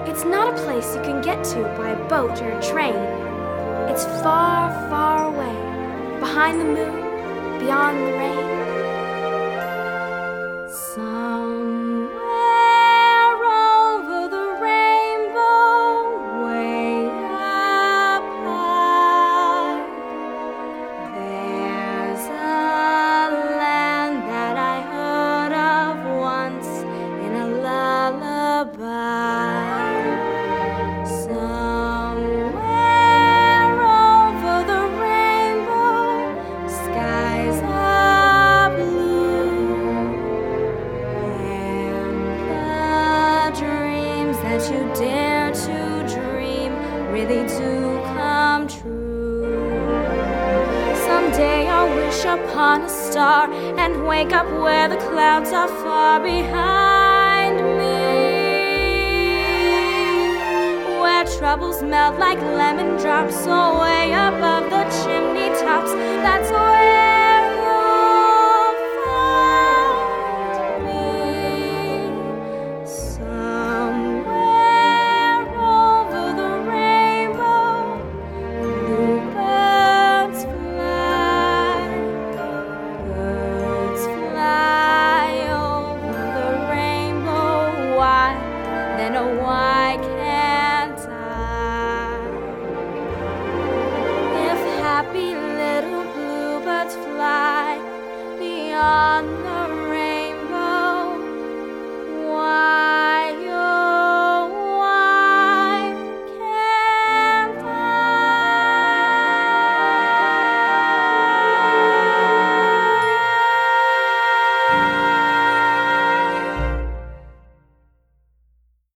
It's not a place you can get to by a boat or a train. It's far, far away, behind the moon, beyond the rain. Somewhere over the rainbow, way up high, there's a land that I heard of once in a lullaby. Somewhere over the rainbow, skies are blue, and the dreams that you dare to dream really do come true. Someday I'll wish upon a star and wake up where the clouds are far behind me, where troubles melt like lemon drops away above the chimney tops. That's where